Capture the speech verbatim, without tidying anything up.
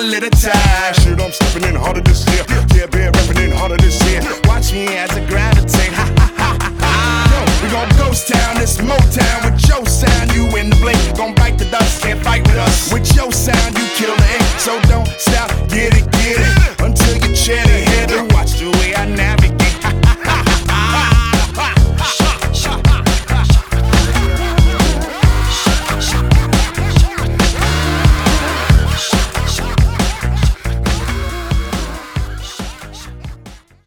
little time. Shit, I'm stepping in harder this year. Yeah, been rapping in harder this year. Watch me as I gravitate. Ha ha ha ha ha. Yo, we gon' ghost town, this Motown with your sound. You in the blink, gon'